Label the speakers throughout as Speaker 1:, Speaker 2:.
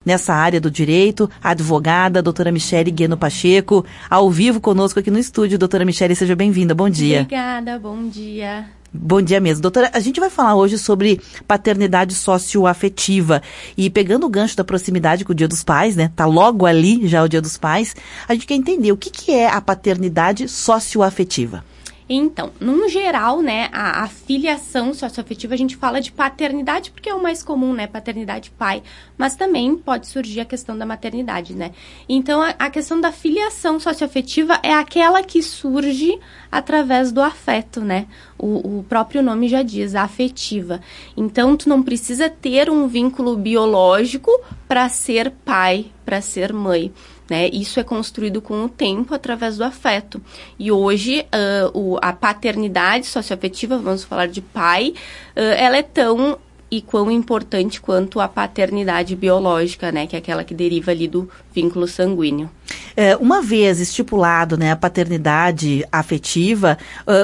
Speaker 1: nessa área do direito, a advogada, a doutora Michele Gueno Pacheco, ao vivo conosco aqui no estúdio. Doutora Michele, seja bem-vinda, bom dia.
Speaker 2: Obrigada, bom dia.
Speaker 1: Bom dia mesmo. Doutora, a gente vai falar hoje sobre paternidade socioafetiva. E pegando o gancho da proximidade com o Dia dos Pais, né? Tá logo ali já o Dia dos Pais. A gente quer entender o que é a paternidade socioafetiva.
Speaker 2: Então, num geral, né, a filiação socioafetiva, a gente fala de paternidade porque é o mais comum, né, paternidade pai, mas também pode surgir a questão da maternidade, né. Então, a questão da filiação socioafetiva é aquela que surge através do afeto, né, o próprio nome já diz, a afetiva. Então, tu não precisa ter um vínculo biológico para ser pai, para ser mãe. Né? Isso é construído com o tempo através do afeto. E hoje, a paternidade socioafetiva, vamos falar de pai, ela é tão e quão importante quanto a paternidade biológica, né? Que é aquela que deriva ali do vínculo sanguíneo.
Speaker 1: Uma vez estipulado, né, a paternidade afetiva,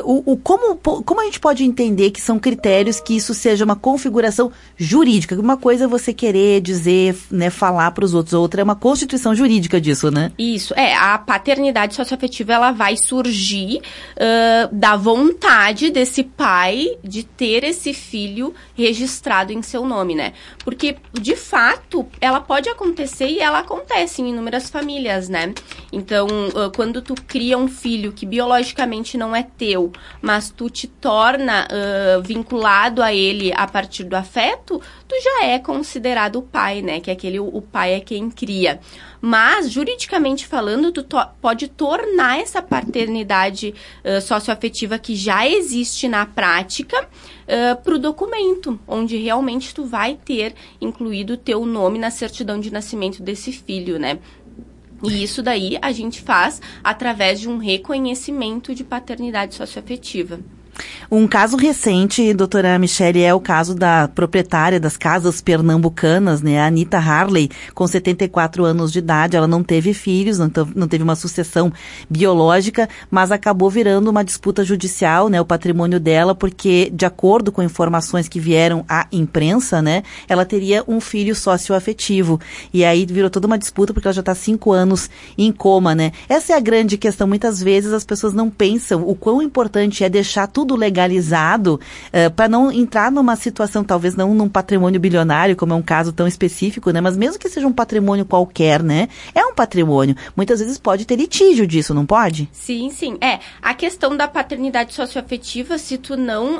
Speaker 1: como a gente pode entender que são critérios que isso seja uma configuração jurídica? Uma coisa é você querer dizer, né, falar para os outros, outra é uma constituição jurídica disso, né?
Speaker 2: Isso, a paternidade socioafetiva, ela vai surgir da vontade desse pai de ter esse filho registrado em seu nome, né? Porque, de fato, ela pode acontecer e ela acontece em inúmeras famílias, né? Então, quando tu cria um filho que biologicamente não é teu, mas tu te torna vinculado a ele a partir do afeto, tu já é considerado o pai, né? Que o pai é quem cria. Mas, juridicamente falando, tu pode tornar essa paternidade socioafetiva que já existe na prática pro documento, onde realmente tu vai ter incluído o teu nome na certidão de nascimento desse filho, né? E isso daí a gente faz através de um reconhecimento de paternidade socioafetiva.
Speaker 1: Um caso recente, doutora Michele, é o caso da proprietária das casas pernambucanas, né, a Anita Harley, com 74 anos de idade. Ela não teve filhos, não teve uma sucessão biológica, mas acabou virando uma disputa judicial, né, o patrimônio dela, porque, de acordo com informações que vieram à imprensa, né, ela teria um filho socioafetivo. E aí virou toda uma disputa, porque ela já está há 5 anos em coma, né. Essa é a grande questão. Muitas vezes as pessoas não pensam o quão importante é deixar tudo legalizado para não entrar numa situação, talvez não num patrimônio bilionário, como é um caso tão específico, né? Mas mesmo que seja um patrimônio qualquer, né? É um patrimônio. Muitas vezes pode ter litígio disso, não pode?
Speaker 2: Sim, sim. A questão da paternidade socioafetiva, se tu não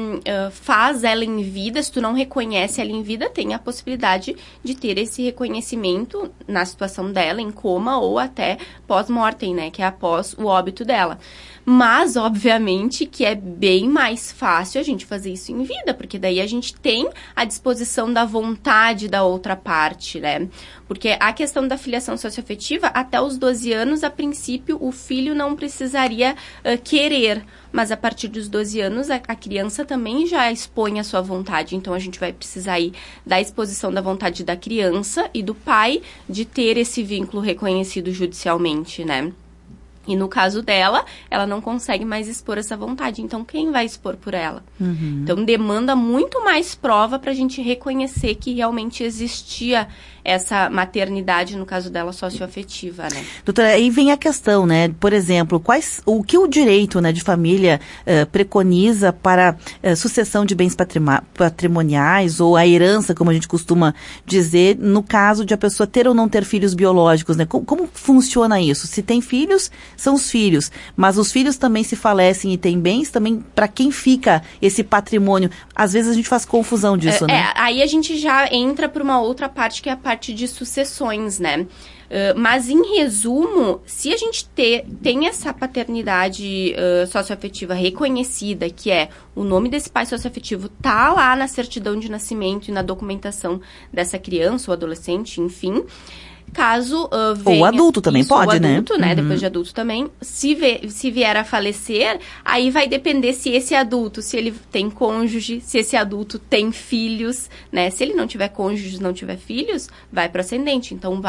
Speaker 2: faz ela em vida, se tu não reconhece ela em vida, tem a possibilidade de ter esse reconhecimento na situação dela, em coma ou até pós-mortem, né? Que é após o óbito dela. Mas, obviamente, que é bem mais fácil a gente fazer isso em vida, porque daí a gente tem a disposição da vontade da outra parte, né? Porque a questão da filiação socioafetiva, até os 12 anos, a princípio, o filho não precisaria querer, mas a partir dos 12 anos, a criança também já expõe a sua vontade. Então, a gente vai precisar aí da exposição da vontade da criança e do pai de ter esse vínculo reconhecido judicialmente, né? E no caso dela, ela não consegue mais expor essa vontade. Então, quem vai expor por ela? Uhum. Então, demanda muito mais prova para a gente reconhecer que realmente existia essa maternidade, no caso dela, socioafetiva, né?
Speaker 1: Doutora, aí vem a questão, né? Por exemplo, o que o direito, né, de família preconiza para sucessão de bens patrimoniais ou a herança, como a gente costuma dizer, no caso de a pessoa ter ou não ter filhos biológicos, né? Como funciona isso? Se tem filhos, são os filhos, mas os filhos também se falecem e têm bens, também para quem fica esse patrimônio? Às vezes a gente faz confusão disso, né?
Speaker 2: Aí a gente já entra para uma outra parte, que é a parte de sucessões, né? Mas, em resumo, se a gente tem essa paternidade socioafetiva reconhecida, que é o nome desse pai socioafetivo tá lá na certidão de nascimento e na documentação dessa criança ou adolescente, enfim, caso venha...
Speaker 1: Ou adulto também pode,
Speaker 2: né? Adulto, né?
Speaker 1: Uhum.
Speaker 2: Depois de adulto também. Se vier a falecer, aí vai depender se esse adulto, se ele tem cônjuge, se esse adulto tem filhos, né? Se ele não tiver cônjuge, não tiver filhos, vai para ascendente. Então, vai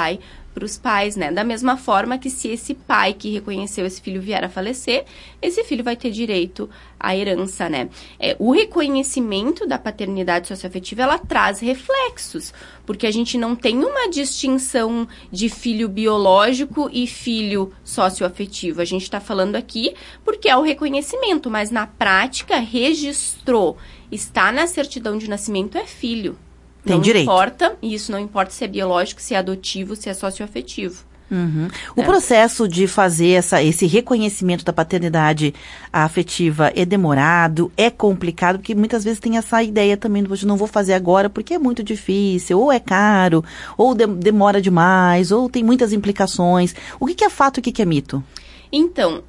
Speaker 2: para os pais, né? Da mesma forma que se esse pai que reconheceu esse filho vier a falecer, esse filho vai ter direito à herança, né? O reconhecimento da paternidade socioafetiva, ela traz reflexos, porque a gente não tem uma distinção de filho biológico e filho socioafetivo. A gente está falando aqui porque é o reconhecimento, mas na prática, registrou, está na certidão de nascimento, é filho.
Speaker 1: Tem
Speaker 2: não
Speaker 1: direito.
Speaker 2: Importa, isso não importa se é biológico, se é adotivo, se é socioafetivo.
Speaker 1: Uhum. O processo de fazer esse reconhecimento da paternidade afetiva é demorado, é complicado, porque muitas vezes tem essa ideia também, eu não vou fazer agora porque é muito difícil, ou é caro, ou demora demais, ou tem muitas implicações. O que é fato e o que é mito?
Speaker 2: Então,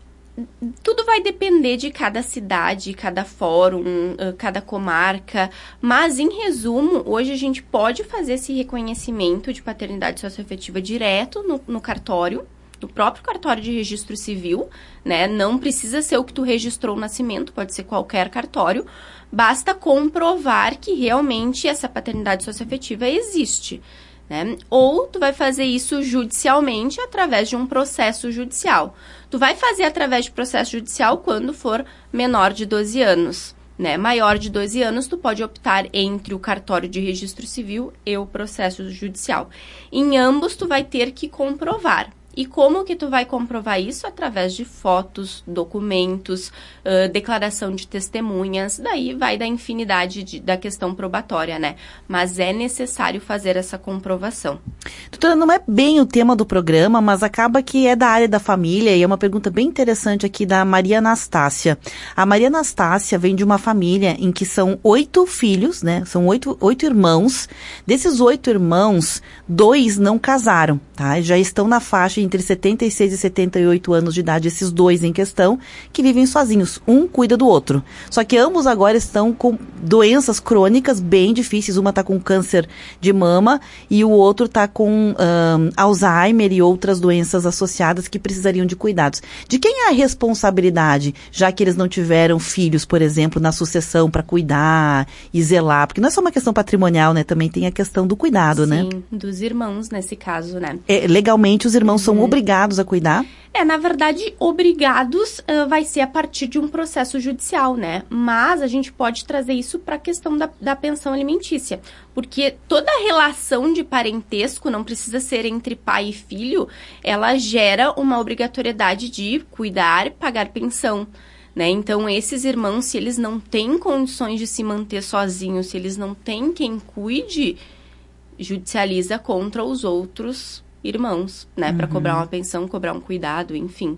Speaker 2: tudo vai depender de cada cidade, cada fórum, cada comarca, mas em resumo, hoje a gente pode fazer esse reconhecimento de paternidade socioafetiva direto no cartório, no próprio cartório de registro civil, né? Não precisa ser o que tu registrou o nascimento, pode ser qualquer cartório, basta comprovar que realmente essa paternidade socioafetiva existe. Né? Ou tu vai fazer isso judicialmente através de um processo judicial. Tu vai fazer através de processo judicial quando for menor de 12 anos. Né? Maior de 12 anos, tu pode optar entre o cartório de registro civil e o processo judicial. Em ambos, tu vai ter que comprovar. E como que tu vai comprovar isso? Através de fotos, documentos, declaração de testemunhas, daí vai da infinidade da questão probatória, né? Mas é necessário fazer essa comprovação.
Speaker 1: Doutora, não é bem o tema do programa, mas acaba que é da área da família e é uma pergunta bem interessante aqui da Maria Anastácia. A Maria Anastácia vem de uma família em que são 8 filhos, né? São 8 irmãos. Desses 8 irmãos, 2 não casaram, tá? Já estão na faixa entre 76 e 78 anos de idade, esses 2 em questão, que vivem sozinhos. Um cuida do outro. Só que ambos agora estão com doenças crônicas bem difíceis. Uma está com câncer de mama e o outro está com Alzheimer e outras doenças associadas que precisariam de cuidados. De quem é a responsabilidade, já que eles não tiveram filhos, por exemplo, na sucessão para cuidar e zelar? Porque não é só uma questão patrimonial, né? Também tem a questão do cuidado, né?
Speaker 2: Sim, dos irmãos nesse caso, né?
Speaker 1: Legalmente, os irmãos são obrigados a cuidar?
Speaker 2: Na verdade, obrigados vai ser a partir de um processo judicial, né? Mas a gente pode trazer isso para a questão da pensão alimentícia. Porque toda relação de parentesco, não precisa ser entre pai e filho, ela gera uma obrigatoriedade de cuidar e pagar pensão. Né? Então, esses irmãos, se eles não têm condições de se manter sozinhos, se eles não têm quem cuide, judicializa contra os outros irmãos, né? Para cobrar uma pensão, cobrar um cuidado, enfim.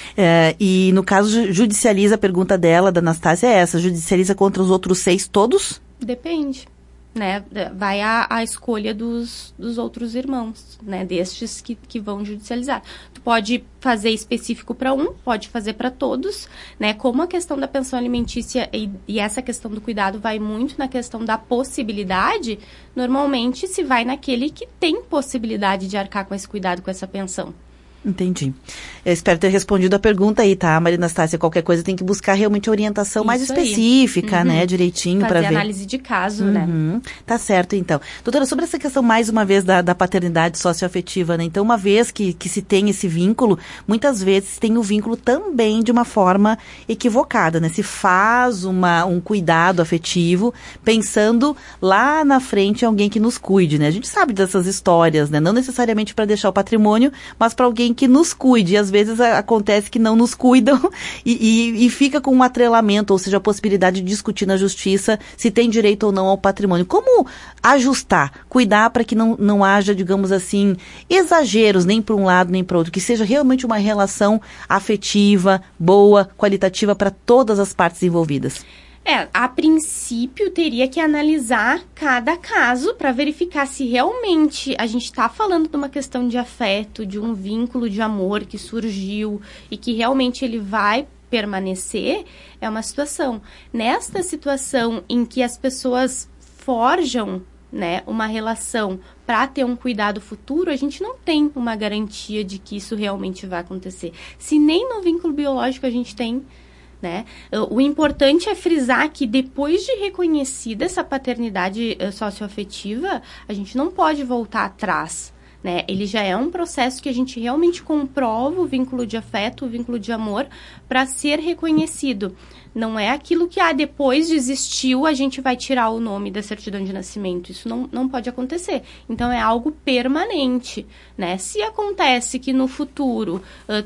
Speaker 1: E no caso, judicializa, a pergunta dela, da Anastácia, é essa: judicializa contra os outros 6 todos?
Speaker 2: Depende, né? Vai a escolha dos outros irmãos, né? Destes que vão judicializar. Tu pode fazer específico para um, pode fazer para todos, né? Como a questão da pensão alimentícia e essa questão do cuidado vai muito na questão da possibilidade, normalmente se vai naquele que tem possibilidade de arcar com esse cuidado, com essa pensão.
Speaker 1: Entendi. Eu espero ter respondido a pergunta aí, tá, Maria Anastácia? Qualquer coisa tem que buscar realmente orientação mais específica, né, direitinho, para ver.
Speaker 2: Fazer análise de caso, né?
Speaker 1: Tá certo, então. Doutora, sobre essa questão, mais uma vez, da paternidade socioafetiva, né? Então, uma vez que se tem esse vínculo, muitas vezes tem o vínculo também de uma forma equivocada, né? Se faz um cuidado afetivo pensando lá na frente em alguém que nos cuide, né? A gente sabe dessas histórias, né? Não necessariamente para deixar o patrimônio, mas para alguém que nos cuide. E às vezes acontece que não nos cuidam e fica com um atrelamento, ou seja, a possibilidade de discutir na justiça se tem direito ou não ao patrimônio. Como ajustar, cuidar para que não haja, digamos assim, exageros nem para um lado nem para outro, que seja realmente uma relação afetiva, boa, qualitativa para todas as partes envolvidas?
Speaker 2: A princípio, teria que analisar cada caso para verificar se realmente a gente está falando de uma questão de afeto, de um vínculo de amor que surgiu e que realmente ele vai permanecer, é uma situação. Nesta situação em que as pessoas forjam, né, uma relação para ter um cuidado futuro, a gente não tem uma garantia de que isso realmente vai acontecer. Se nem no vínculo biológico a gente tem, né? O importante é frisar que depois de reconhecida essa paternidade socioafetiva, a gente não pode voltar atrás, né? Ele já é um processo que a gente realmente comprova o vínculo de afeto, o vínculo de amor, para ser reconhecido. Não é aquilo que, depois desistiu, a gente vai tirar o nome da certidão de nascimento. Isso não pode acontecer. Então, é algo permanente, né? Se acontece que no futuro,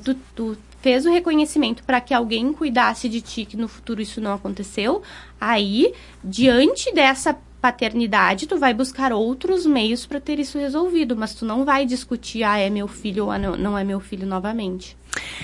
Speaker 2: tu fez o reconhecimento para que alguém cuidasse de ti, que no futuro isso não aconteceu, aí, diante dessa paternidade, tu vai buscar outros meios para ter isso resolvido, mas tu não vai discutir, é meu filho ou não é meu filho novamente.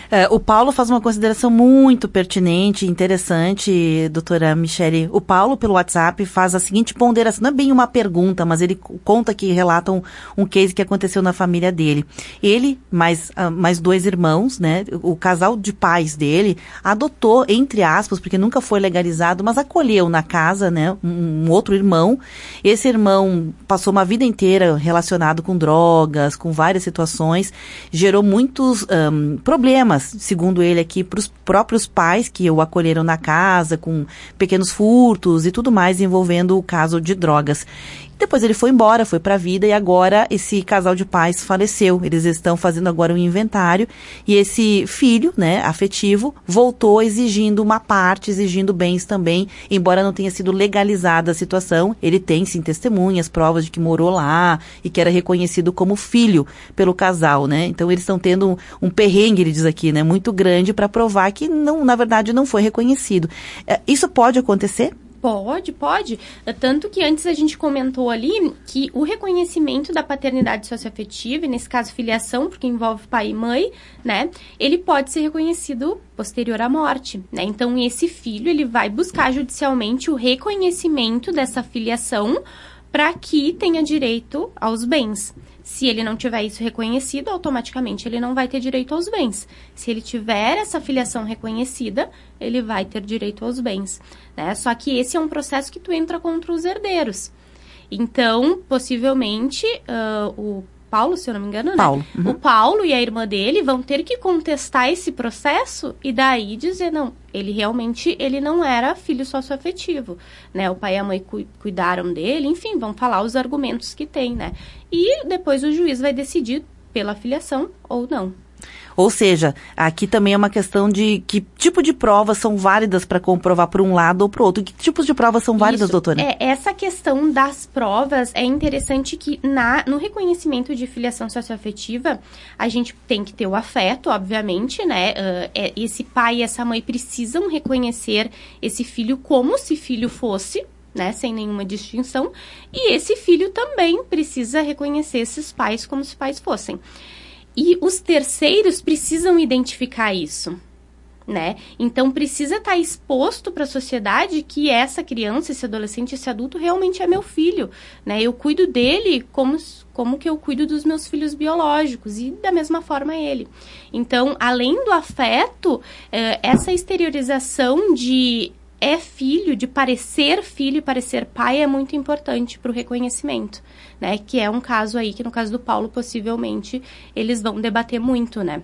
Speaker 1: O Paulo faz uma consideração muito pertinente e interessante, doutora Michele. O Paulo, pelo WhatsApp, faz a seguinte ponderação, não é bem uma pergunta, mas ele conta que relata um case que aconteceu na família dele. Ele, mais 2 irmãos, né, o casal de pais dele, adotou, entre aspas, porque nunca foi legalizado, mas acolheu na casa, né, um outro irmão. Esse irmão passou uma vida inteira relacionado com drogas, com várias situações, gerou muitos problemas, segundo ele aqui, para os próprios pais que o acolheram na casa, com pequenos furtos e tudo mais envolvendo o caso de drogas. Depois ele foi embora, foi para a vida e agora esse casal de pais faleceu. Eles estão fazendo agora um inventário e esse filho, né, afetivo, voltou exigindo uma parte, exigindo bens também, embora não tenha sido legalizada a situação. Ele tem, sim, testemunhas, provas de que morou lá e que era reconhecido como filho pelo casal, né? Então eles estão tendo um perrengue, ele diz aqui, né, muito grande para provar que não, na verdade, não foi reconhecido. Isso pode acontecer?
Speaker 2: Pode. Tanto que antes a gente comentou ali que o reconhecimento da paternidade socioafetiva, e nesse caso filiação, porque envolve pai e mãe, né, ele pode ser reconhecido posterior à morte, né? Então esse filho, ele vai buscar judicialmente o reconhecimento dessa filiação para que tenha direito aos bens. Se ele não tiver isso reconhecido, automaticamente ele não vai ter direito aos bens. Se ele tiver essa filiação reconhecida, ele vai ter direito aos bens, né? Só que esse é um processo que tu entra contra os herdeiros. Então, possivelmente, o Paulo, se eu não me engano,
Speaker 1: Paulo.
Speaker 2: Né? Uhum. O Paulo e a irmã dele vão ter que contestar esse processo e daí dizer, não, ele não era filho socioafetivo, né? O pai e a mãe cuidaram dele, enfim, vão falar os argumentos que tem, né? E depois o juiz vai decidir pela filiação ou não.
Speaker 1: Ou seja, aqui também é uma questão de que tipo de provas são válidas para comprovar por um lado ou para o outro. Que tipos de provas são válidas, doutora?
Speaker 2: Essa questão das provas é interessante que no reconhecimento de filiação socioafetiva, a gente tem que ter o afeto, obviamente, né? Esse pai e essa mãe precisam reconhecer esse filho como se filho fosse, né, sem nenhuma distinção. E esse filho também precisa reconhecer esses pais como se pais fossem. E os terceiros precisam identificar isso, né? Então, precisa estar exposto para a sociedade que essa criança, esse adolescente, esse adulto realmente é meu filho, né? Eu cuido dele como que eu cuido dos meus filhos biológicos e da mesma forma ele. Então, além do afeto, essa exteriorização de filho, de parecer filho e parecer pai é muito importante para o reconhecimento, né? Que é um caso aí que, no caso do Paulo, possivelmente, eles vão debater muito, né?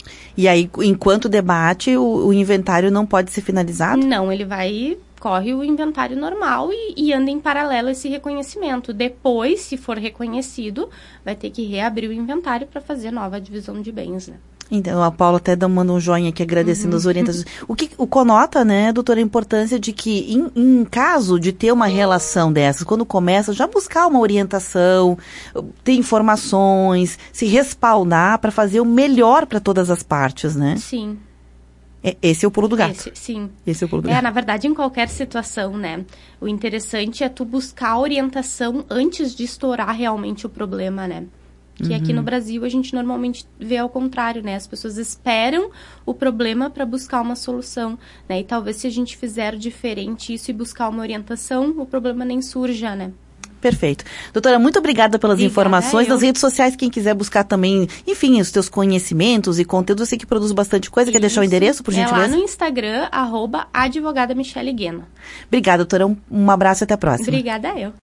Speaker 1: E aí, enquanto debate, o inventário não pode ser finalizado?
Speaker 2: Não, ele corre o inventário normal e anda em paralelo esse reconhecimento. Depois, se for reconhecido, vai ter que reabrir o inventário para fazer nova divisão de bens, né?
Speaker 1: Então, a Paula até manda um joinha aqui agradecendo as orientações. O conota, né, doutora, a importância de que, em caso de ter uma relação dessas, quando começa, já buscar uma orientação, ter informações, se respaldar para fazer o melhor para todas as partes, né?
Speaker 2: Sim.
Speaker 1: Esse é o pulo do gato.
Speaker 2: Sim.
Speaker 1: Esse é o pulo do gato.
Speaker 2: Na verdade, em qualquer situação, né? O interessante é tu buscar a orientação antes de estourar realmente o problema, né? Que aqui no Brasil a gente normalmente vê ao contrário, né? As pessoas esperam o problema para buscar uma solução, né? E talvez se a gente fizer diferente isso e buscar uma orientação, o problema nem surja, né?
Speaker 1: Perfeito. Doutora, muito obrigada pelas informações. Nas redes sociais, quem quiser buscar também, enfim, os teus conhecimentos e conteúdos, eu sei que produz bastante coisa. Quer deixar o endereço, por gentileza?
Speaker 2: É lá no Instagram, @advogada Michele Guena.
Speaker 1: Obrigada, doutora. Um abraço e até a próxima.
Speaker 2: Obrigada, eu.